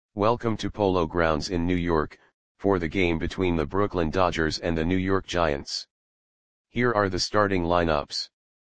Welcome to Polo Grounds in New York, for the game between the Brooklyn Dodgers and the New York Giants. Here are the starting lineups.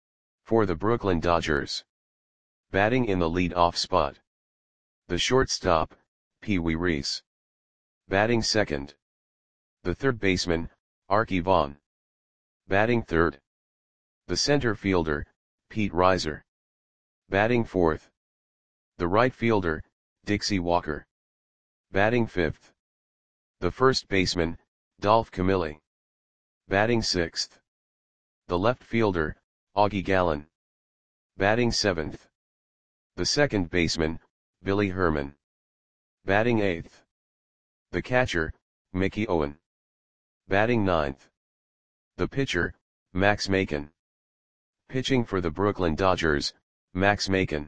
For the Brooklyn Dodgers. Batting in the lead-off spot. The shortstop, Pee Wee Reese. Batting second. The third baseman, Arky Vaughan. Batting third. The center fielder, Pete Reiser. Batting fourth. The right fielder, Dixie Walker. Batting fifth. The first baseman, Dolph Camilli. Batting sixth. The left fielder, Augie Gallen. Batting seventh. The second baseman, Billy Herman. Batting eighth. The catcher, Mickey Owen. Batting ninth. The pitcher, Max Makin. Pitching for the Brooklyn Dodgers, Max Makin.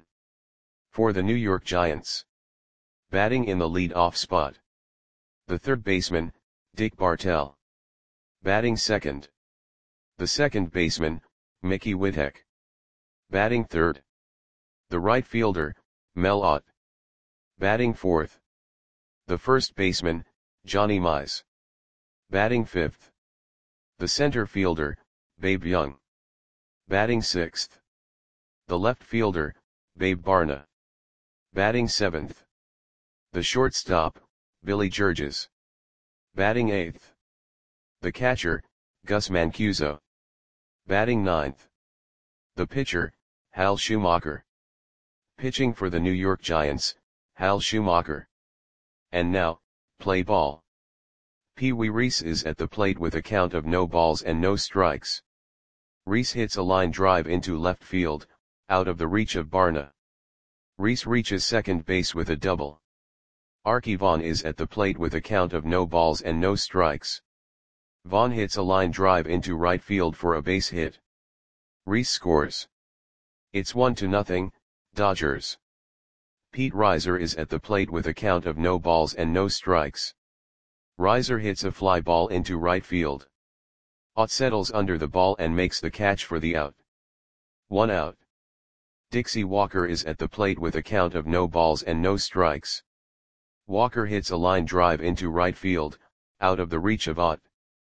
For the New York Giants. Batting in the lead-off spot. The third baseman, Dick Bartell. Batting second. The second baseman, Mickey Whittek. Batting third. The right fielder, Mel Ott. Batting fourth. The first baseman, Johnny Mize. Batting fifth. The center fielder, Babe Young. Batting sixth. The left fielder, Babe Barna. Batting seventh. The shortstop, Billy Georges. Batting eighth. The catcher, Gus Mancuso. Batting ninth. The pitcher, Hal Schumacher. Pitching for the New York Giants, Hal Schumacher. And now, play ball. Pee Wee Reese is at the plate with a count of no balls and no strikes. Reese hits a line drive into left field, out of the reach of Barna. Reese reaches second base with a double. Arky Vaughan is at the plate with a count of no balls and no strikes. Vaughan hits a line drive into right field for a base hit. Reese scores. It's 1-0, Dodgers. Pete Reiser is at the plate with a count of no balls and no strikes. Reiser hits a fly ball into right field. Ott settles under the ball and makes the catch for the out. 1 out. Dixie Walker is at the plate with a count of no balls and no strikes. Walker hits a line drive into right field, out of the reach of Ott.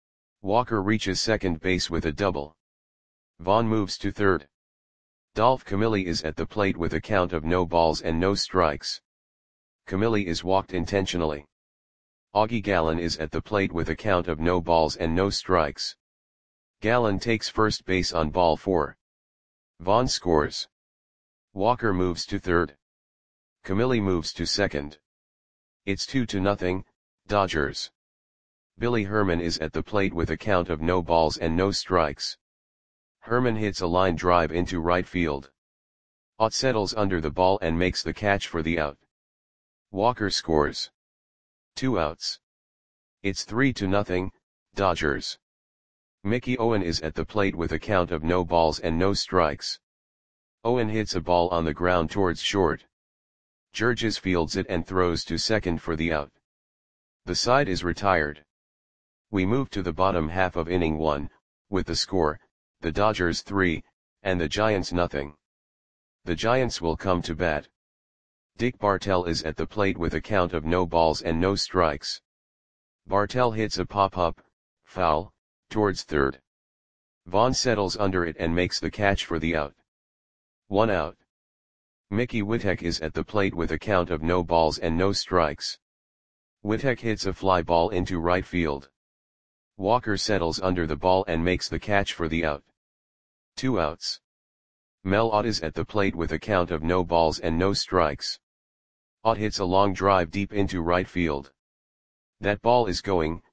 Walker reaches second base with a double. Vaughan moves to third. Dolph Camilli is at the plate with a count of no balls and no strikes. Camilli is walked intentionally. Augie Gallen is at the plate with a count of no balls and no strikes. Gallen takes first base on ball 4. Vaughan scores. Walker moves to third. Camilli moves to second. It's 2-0, Dodgers. Billy Herman is at the plate with a count of no balls and no strikes. Herman hits a line drive into right field. Ott settles under the ball and makes the catch for the out. Walker scores. 2 outs. It's 3-0, Dodgers. Mickey Owen is at the plate with a count of no balls and no strikes. Owen hits a ball on the ground towards short. Georges fields it and throws to second for the out. The side is retired. We move to the bottom half of inning 1, with the score, the Dodgers 3, and the Giants 0. The Giants will come to bat. Dick Bartell is at the plate with a count of no balls and no strikes. Bartell hits a pop-up, foul, towards third. Vaughan settles under it and makes the catch for the out. 1 out. Mickey Whittek is at the plate with a count of no balls and no strikes. Whittek hits a fly ball into right field. Walker settles under the ball and makes the catch for the out. 2 outs. Mel Ott is at the plate with a count of no balls and no strikes. Ott hits a long drive deep into right field. That ball is gone.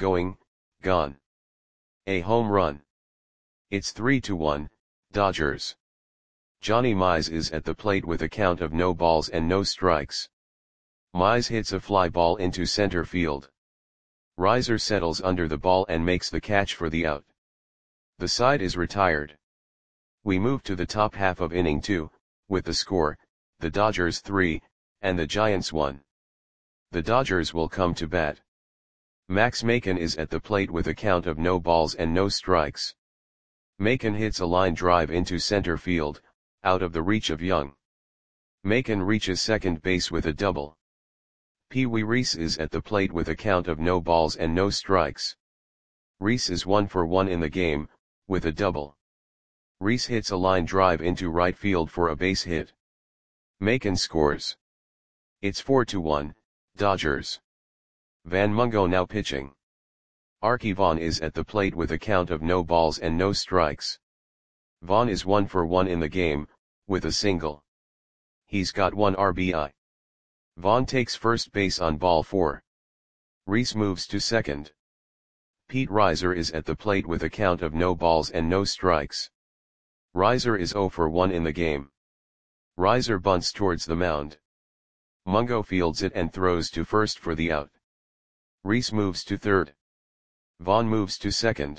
A home run. It's 3-1, Dodgers. Johnny Mize is at the plate with a count of no balls and no strikes. Mize hits a fly ball into center field. Reiser settles under the ball and makes the catch for the out. The side is retired. We move to the top half of inning 2, with the score, the Dodgers 3, and the Giants 1. The Dodgers will come to bat. Max Makin is at the plate with a count of no balls and no strikes. Makin hits a line drive into center field, out of the reach of Young. Makin reaches second base with a double. Pee Wee Reese is at the plate with a count of no balls and no strikes. Reese is 1 for 1 in the game, with a double. Reese hits a line drive into right field for a base hit. Macon scores. It's 4-1, Dodgers. Van Mungo now pitching. Arky Vaughan is at the plate with a count of no balls and no strikes. Vaughan is 1 for 1 in the game, with a single. He's got 1 RBI. Vaughan takes first base on ball 4. Reese moves to second. Pete Reiser is at the plate with a count of no balls and no strikes. Reiser is 0 for 1 in the game. Reiser bunts towards the mound. Mungo fields it and throws to first for the out. Reese moves to third. Vaughan moves to second.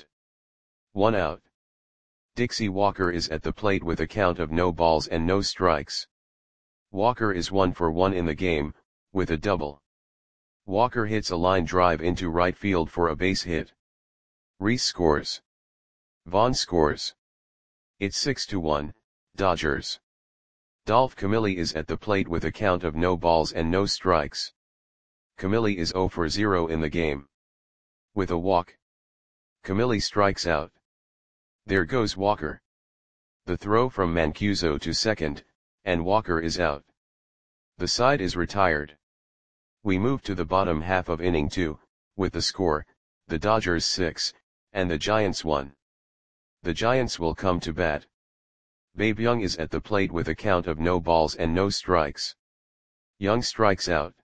1 out. Dixie Walker is at the plate with a count of no balls and no strikes. Walker is 1 for 1 in the game, with a double. Walker hits a line drive into right field for a base hit. Reese scores. Vaughan scores. It's 6-1, Dodgers. Dolph Camilli is at the plate with a count of no balls and no strikes. Camilli is 0 for 0 in the game. With a walk. Camilli strikes out. There goes Walker. The throw from Mancuso to second, and Walker is out. The side is retired. We move to the bottom half of inning 2, with the score, the Dodgers 6, and the Giants 1. The Giants will come to bat. Babe Young is at the plate with a count of no balls and no strikes. Young strikes out.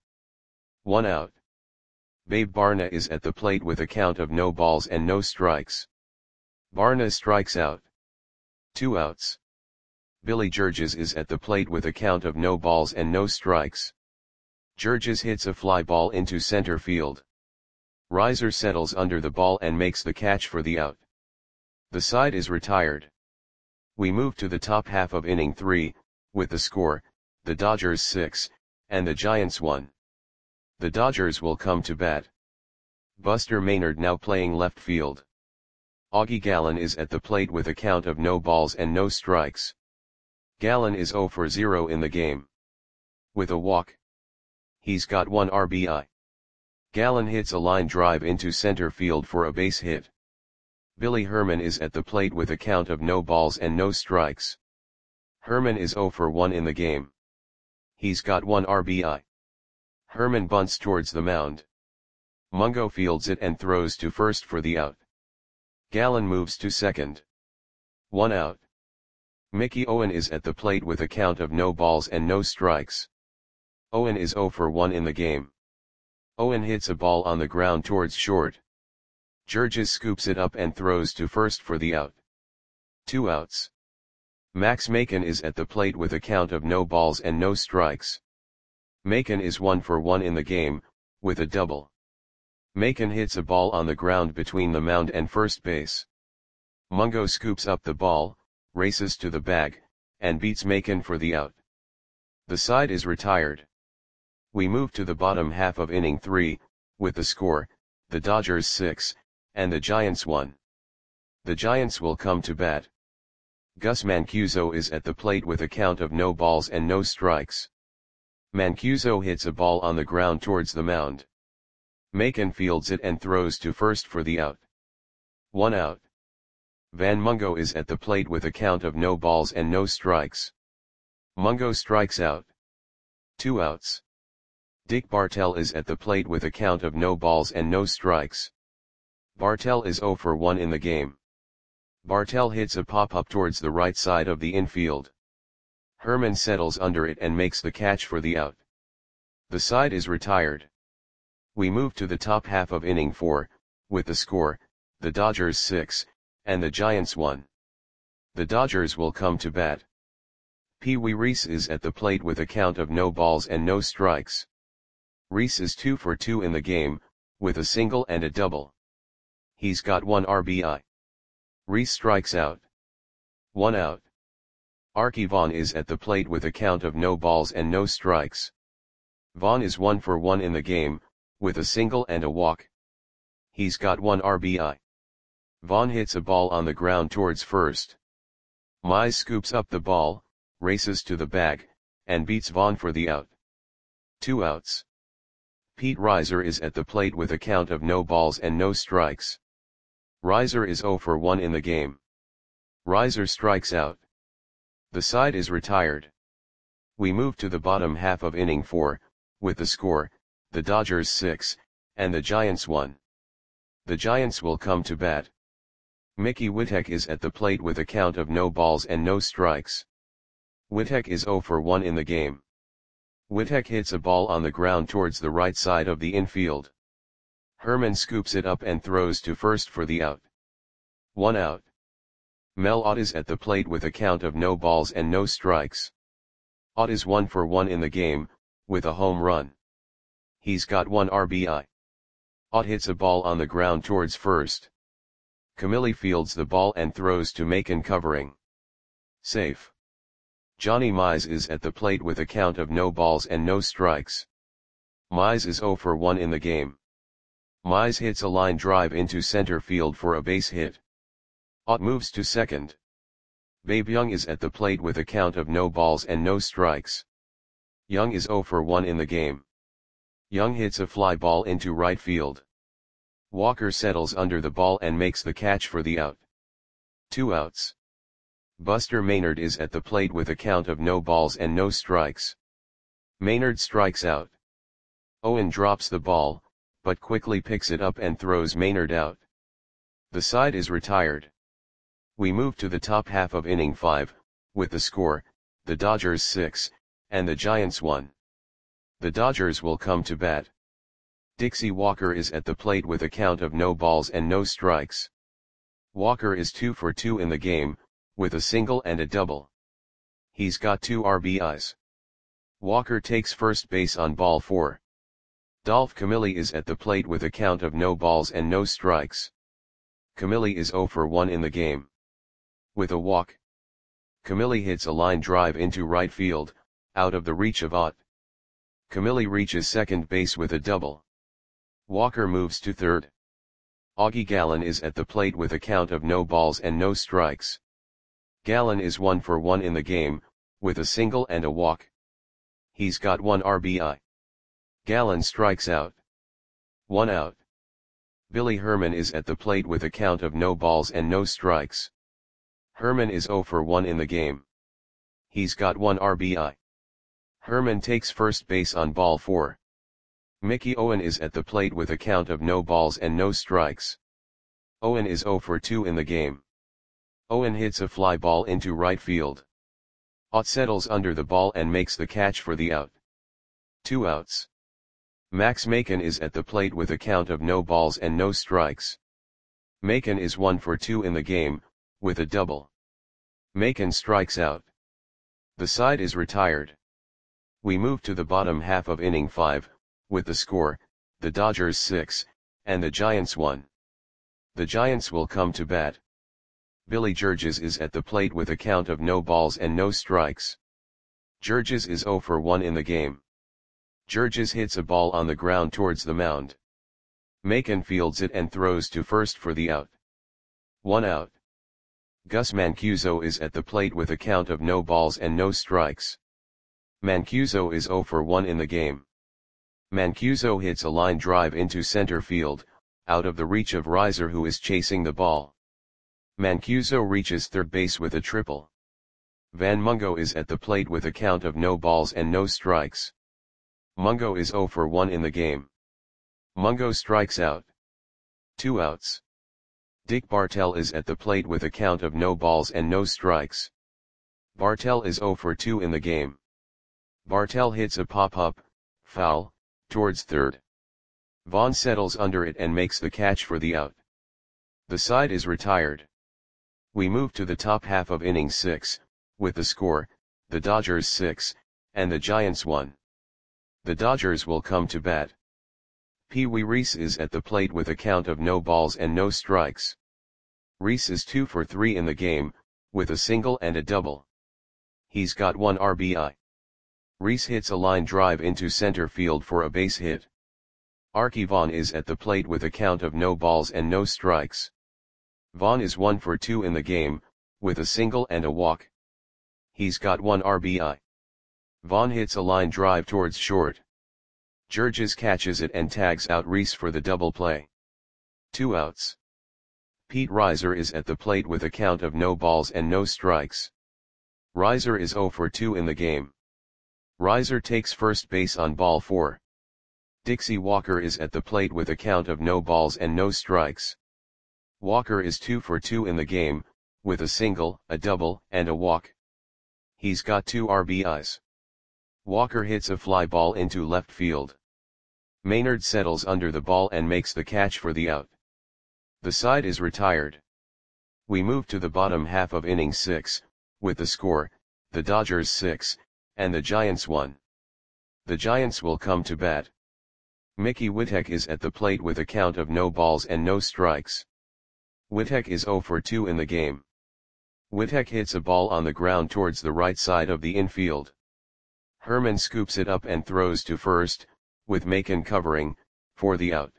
1 out. Babe Barna is at the plate with a count of no balls and no strikes. Barna strikes out. 2 outs. Billy Georges is at the plate with a count of no balls and no strikes. Georges hits a fly ball into center field. Reiser settles under the ball and makes the catch for the out. The side is retired. We move to the top half of inning 3, with the score, the Dodgers 6, and the Giants 1. The Dodgers will come to bat. Buster Maynard now playing left field. Augie Gallen is at the plate with a count of no balls and no strikes. Gallen is 0 for 0 in the game. With a walk. He's got 1 RBI. Gallen hits a line drive into center field for a base hit. Billy Herman is at the plate with a count of no balls and no strikes. Herman is 0 for 1 in the game. He's got 1 RBI. Herman bunts towards the mound. Mungo fields it and throws to first for the out. Gallen moves to second. 1 out. Mickey Owen is at the plate with a count of no balls and no strikes. Owen is 0 for 1 in the game. Owen hits a ball on the ground towards short. Georges scoops it up and throws to first for the out. 2 outs. Max Macon is at the plate with a count of no balls and no strikes. Macon is 1 for 1 in the game, with a double. Macon hits a ball on the ground between the mound and first base. Mungo scoops up the ball, races to the bag, and beats Macon for the out. The side is retired. We move to the bottom half of inning 3, with the score, the Dodgers 6, and the Giants 1. The Giants will come to bat. Gus Mancuso is at the plate with a count of no balls and no strikes. Mancuso hits a ball on the ground towards the mound. Macon fields it and throws to first for the out. 1 out. Van Mungo is at the plate with a count of no balls and no strikes. Mungo strikes out. 2 outs. Dick Bartell is at the plate with a count of no balls and no strikes. Bartell is 0 for 1 in the game. Bartell hits a pop-up towards the right side of the infield. Herman settles under it and makes the catch for the out. The side is retired. We move to the top half of inning 4, with the score, the Dodgers 6, and the Giants 1. The Dodgers will come to bat. Pee Wee Reese is at the plate with a count of no balls and no strikes. Reese is 2 for 2 in the game, with a single and a double. He's got 1 RBI. Reese strikes out. 1 out. Arky Vaughan is at the plate with a count of no balls and no strikes. Vaughan is 1 for 1 in the game, with a single and a walk. He's got 1 RBI. Vaughan hits a ball on the ground towards first. Mize scoops up the ball, races to the bag, and beats Vaughan for the out. 2 outs. Pete Reiser is at the plate with a count of no balls and no strikes. Reiser is 0 for 1 in the game. Reiser strikes out. The side is retired. We move to the bottom half of inning 4, with the score, the Dodgers 6, and the Giants 1. The Giants will come to bat. Mickey Witek is at the plate with a count of no balls and no strikes. Witek is 0 for 1 in the game. Witek hits a ball on the ground towards the right side of the infield. Herman scoops it up and throws to first for the out. 1 out. Mel Ott is at the plate with a count of no balls and no strikes. Ott is 1 for 1 in the game, with a home run. He's got 1 RBI. Ott hits a ball on the ground towards first. Camilli fields the ball and throws to Macon covering. Safe. Johnny Mize is at the plate with a count of no balls and no strikes. Mize is 0 for 1 in the game. Mize hits a line drive into center field for a base hit. Ott moves to second. Babe Young is at the plate with a count of no balls and no strikes. Young is 0 for 1 in the game. Young hits a fly ball into right field. Walker settles under the ball and makes the catch for the out. 2 outs. Buster Maynard is at the plate with a count of no balls and no strikes. Maynard strikes out. Owen drops the ball, but quickly picks it up and throws Maynard out. The side is retired. We move to the top half of inning 5, with the score, the Dodgers 6, and the Giants 1. The Dodgers will come to bat. Dixie Walker is at the plate with a count of no balls and no strikes. Walker is 2 for 2 in the game, with a single and a double. He's got 2 RBIs. Walker takes first base on ball 4. Dolph Camilli is at the plate with a count of no balls and no strikes. Camilli is 0 for 1 in the game. With a walk. Camilli hits a line drive into right field, out of the reach of Ott. Camilli reaches second base with a double. Walker moves to third. Augie Gallen is at the plate with a count of no balls and no strikes. Gallen is 1 for 1 in the game, with a single and a walk. He's got 1 RBI. Gallen strikes out. 1 out. Billy Herman is at the plate with a count of no balls and no strikes. Herman is 0 for 1 in the game. He's got 1 RBI. Herman takes first base on ball 4. Mickey Owen is at the plate with a count of no balls and no strikes. Owen is 0 for 2 in the game. Owen hits a fly ball into right field. Ott settles under the ball and makes the catch for the out. 2 outs. Max Macon is at the plate with a count of no balls and no strikes. Macon is 1 for 2 in the game, with a double. Macon strikes out. The side is retired. We move to the bottom half of inning 5, with the score, the Dodgers 6, and the Giants 1. The Giants will come to bat. Billy Georges is at the plate with a count of no balls and no strikes. Georges is 0 for 1 in the game. Georges hits a ball on the ground towards the mound. Macon fields it and throws to first for the out. 1 out. Gus Mancuso is at the plate with a count of no balls and no strikes. Mancuso is 0 for 1 in the game. Mancuso hits a line drive into center field, out of the reach of Reiser who is chasing the ball. Mancuso reaches third base with a triple. Van Mungo is at the plate with a count of no balls and no strikes. Mungo is 0 for 1 in the game. Mungo strikes out. 2 outs. Dick Bartell is at the plate with a count of no balls and no strikes. Bartell is 0 for 2 in the game. Bartell hits a pop-up, foul, towards third. Vaughn settles under it and makes the catch for the out. The side is retired. We move to the top half of inning 6, with the score, the Dodgers 6, and the Giants 1. The Dodgers will come to bat. Pee Wee Reese is at the plate with a count of no balls and no strikes. Reese is 2 for 3 in the game, with a single and a double. He's got 1 RBI. Reese hits a line drive into center field for a base hit. Archie Vaughn is at the plate with a count of no balls and no strikes. Vaughn is 1 for 2 in the game, with a single and a walk. He's got 1 RBI. Vaughn hits a line drive towards short. Georges catches it and tags out Reese for the double play. 2 outs. Pete Reiser is at the plate with a count of no balls and no strikes. Reiser is 0 for 2 in the game. Reiser takes first base on ball 4. Dixie Walker is at the plate with a count of no balls and no strikes. Walker is 2 for 2 in the game, with a single, a double, and a walk. He's got 2 RBIs. Walker hits a fly ball into left field. Maynard settles under the ball and makes the catch for the out. The side is retired. We move to the bottom half of inning 6, with the score, the Dodgers 6, and the Giants 1. The Giants will come to bat. Mickey Witek is at the plate with a count of no balls and no strikes. Witek is 0 for 2 in the game. Witek hits a ball on the ground towards the right side of the infield. Herman scoops it up and throws to first, with Macon covering, for the out.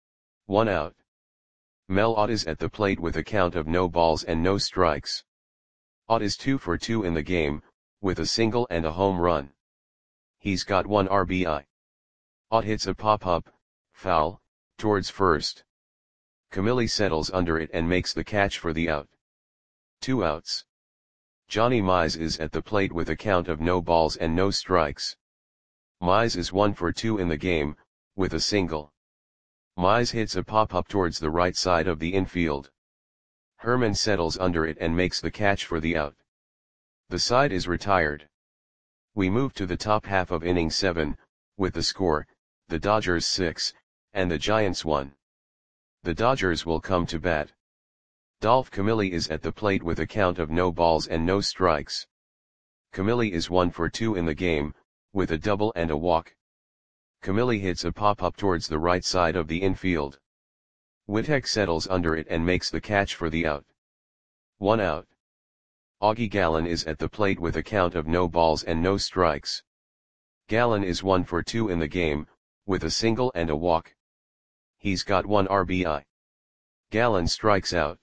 1 out. Mel Ott is at the plate with a count of no balls and no strikes. Ott is 2 for 2 in the game, with a single and a home run. He's got 1 RBI. Ott hits a pop-up, foul, towards first. Camilli settles under it and makes the catch for the out. 2 outs. Johnny Mize is at the plate with a count of no balls and no strikes. Mize is 1 for 2 in the game, with a single. Mize hits a pop-up towards the right side of the infield. Herman settles under it and makes the catch for the out. The side is retired. We move to the top half of inning 7, with the score, the Dodgers 6, and the Giants 1. The Dodgers will come to bat. Dolph Camilli is at the plate with a count of no balls and no strikes. Camilli is 1 for 2 in the game, with a double and a walk. Camilli hits a pop-up towards the right side of the infield. Witek settles under it and makes the catch for the out. 1 out. Augie Gallen is at the plate with a count of no balls and no strikes. Gallen is 1 for 2 in the game, with a single and a walk. He's got 1 RBI. Gallen strikes out.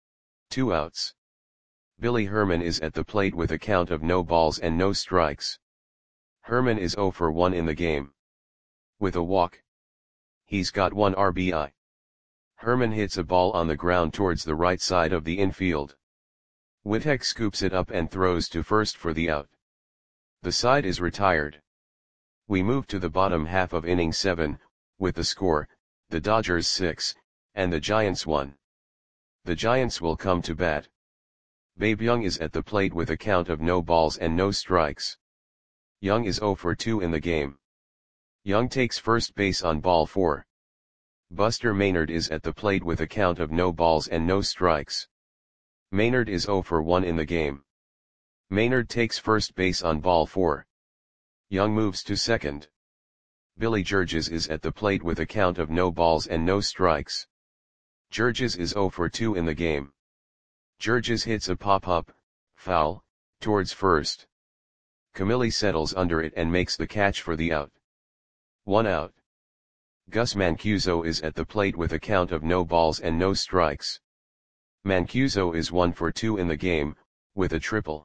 2 outs. Billy Herman is at the plate with a count of no balls and no strikes. Herman is 0 for 1 in the game. With a walk. He's got 1 RBI. Herman hits a ball on the ground towards the right side of the infield. Witek scoops it up and throws to first for the out. The side is retired. We move to the bottom half of inning 7, with the score, the Dodgers 6, and the Giants 1. The Giants will come to bat. Babe Young is at the plate with a count of no balls and no strikes. Young is 0 for 2 in the game. Young takes first base on ball 4. Buster Maynard is at the plate with a count of no balls and no strikes. Maynard is 0 for 1 in the game. Maynard takes first base on ball 4. Young moves to second. Billy Georges is at the plate with a count of no balls and no strikes. Georges is 0 for 2 in the game. Georges hits a pop-up, foul, towards first. Camilli settles under it and makes the catch for the out. 1 out. Gus Mancuso is at the plate with a count of no balls and no strikes. Mancuso is 1 for 2 in the game, with a triple.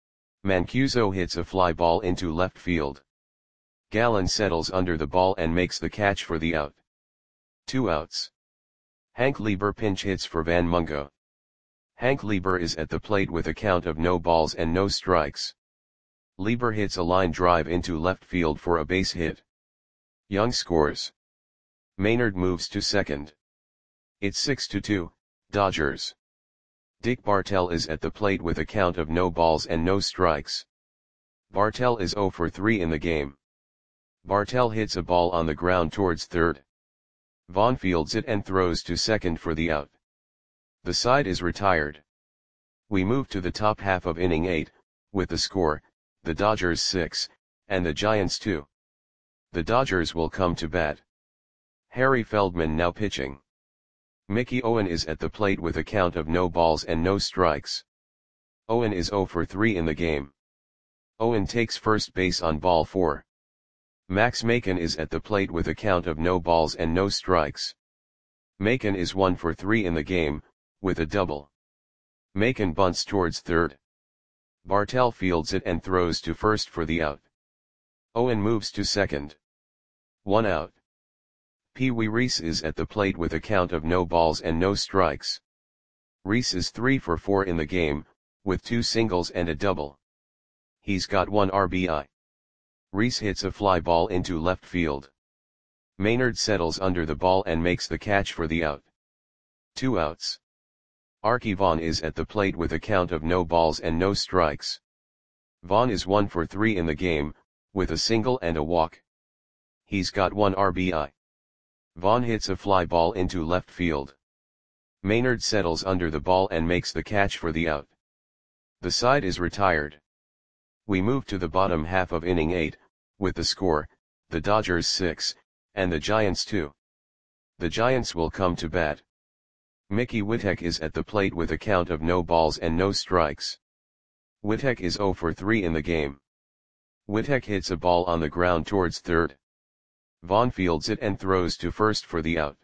Mancuso hits a fly ball into left field. Gallen settles under the ball and makes the catch for the out. 2 outs. Hank Lieber pinch hits for Van Mungo. Hank Lieber is at the plate with a count of no balls and no strikes. Lieber hits a line drive into left field for a base hit. Young scores. Maynard moves to second. It's 6-2, Dodgers. Dick Bartell is at the plate with a count of no balls and no strikes. Bartell is 0 for 3 in the game. Bartell hits a ball on the ground towards third. Vaughn fields it and throws to second for the out. The side is retired. We move to the top half of inning 8, with the score, the Dodgers 6, and the Giants 2. The Dodgers will come to bat. Harry Feldman now pitching. Mickey Owen is at the plate with a count of no balls and no strikes. Owen is 0 for 3 in the game. Owen takes first base on ball 4. Max Macon is at the plate with a count of no balls and no strikes. Macon is 1 for 3 in the game, with a double. Macon bunts towards third. Bartell fields it and throws to first for the out. Owen moves to second. 1 out. Pee Wee Reese is at the plate with a count of no balls and no strikes. Reese is 3 for 4 in the game, with 2 singles and a double. He's got 1 RBI. Reese hits a fly ball into left field. Maynard settles under the ball and makes the catch for the out. 2 outs. Arky Vaughan is at the plate with a count of no balls and no strikes. Vaughan is 1 for 3 in the game, with a single and a walk. He's got 1 RBI. Vaughan hits a fly ball into left field. Maynard settles under the ball and makes the catch for the out. The side is retired. We move to the bottom half of inning 8, with the score, the Dodgers 6, and the Giants 2. The Giants will come to bat. Mickey Whitek is at the plate with a count of no balls and no strikes. Whitek is 0 for 3 in the game. Whitek hits a ball on the ground towards third. Vaughan fields it and throws to first for the out.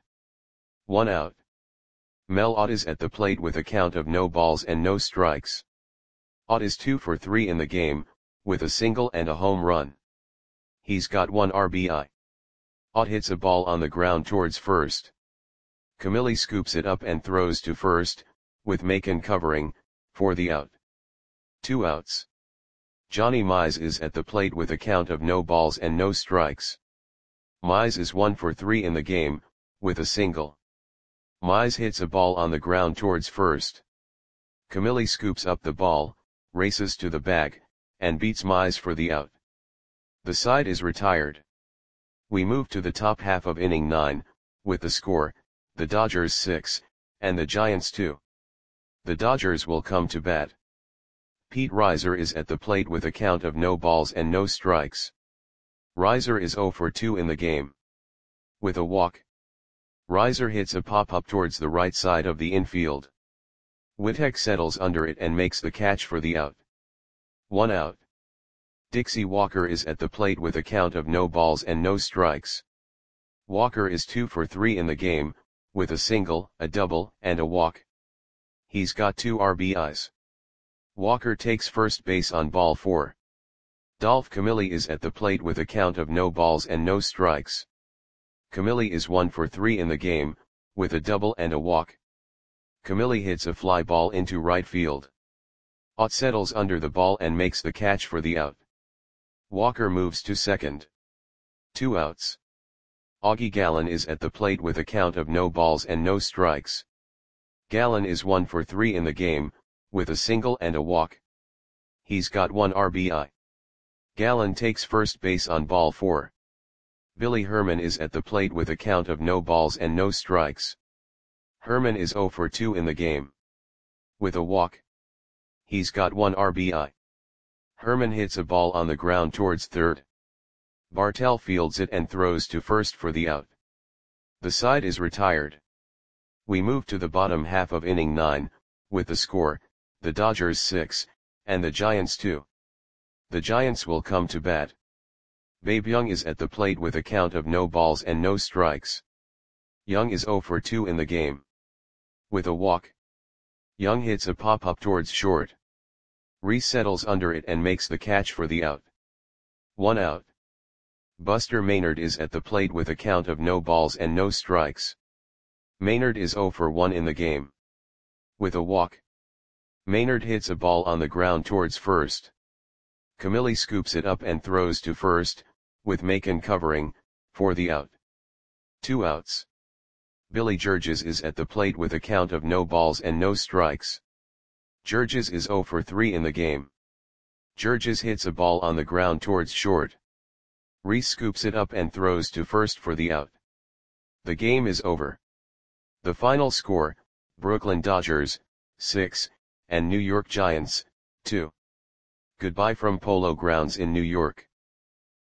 1 out. Mel Ott is at the plate with a count of no balls and no strikes. Ott is 2 for 3 in the game, with a single and a home run. He's got 1 RBI. Ott hits a ball on the ground towards first. Camilli scoops it up and throws to first, with Macon covering, for the out. 2 outs. Johnny Mize is at the plate with a count of no balls and no strikes. Mize is 1 for 3 in the game, with a single. Mize hits a ball on the ground towards first. Camilli scoops up the ball, races to the bag, and beats Mize for the out. The side is retired. We move to the top half of inning 9, with the score, the Dodgers 6, and the Giants 2. The Dodgers will come to bat. Pete Reiser is at the plate with a count of no balls and no strikes. Reiser is 0 for 2 in the game. With a walk. Reiser hits a pop-up towards the right side of the infield. Whitek settles under it and makes the catch for the out. 1 out. Dixie Walker is at the plate with a count of no balls and no strikes. Walker is 2 for 3 in the game, with a single, a double, and a walk. He's got 2 RBIs. Walker takes first base on ball 4. Dolph Camilli is at the plate with a count of no balls and no strikes. Camilli is 1 for 3 in the game, with a double and a walk. Camilli hits a fly ball into right field. Ott settles under the ball and makes the catch for the out. Walker moves to second. 2 outs. Augie Gallen is at the plate with a count of no balls and no strikes. Gallen is 1 for 3 in the game, with a single and a walk. He's got 1 RBI. Gallen takes first base on ball 4. Billy Herman is at the plate with a count of no balls and no strikes. Herman is 0 for 2 in the game. With a walk. He's got 1 RBI. Herman hits a ball on the ground towards third. Bartell fields it and throws to first for the out. The side is retired. We move to the bottom half of inning 9, with the score, the Dodgers 6, and the Giants 2. The Giants will come to bat. Babe Young is at the plate with a count of no balls and no strikes. Young is 0 for 2 in the game. With a walk. Young hits a pop-up towards short. Reese settles under it and makes the catch for the out. 1 out. Buster Maynard is at the plate with a count of no balls and no strikes. Maynard is 0 for 1 in the game. With a walk. Maynard hits a ball on the ground towards first. Camilli scoops it up and throws to first, with Macon covering, for the out. 2 outs. Billy Georges is at the plate with a count of no balls and no strikes. Georges is 0 for 3 in the game. Georges hits a ball on the ground towards short. Reese scoops it up and throws to first for the out. The game is over. The final score, Brooklyn Dodgers, 6, and New York Giants, 2. Goodbye from Polo Grounds in New York.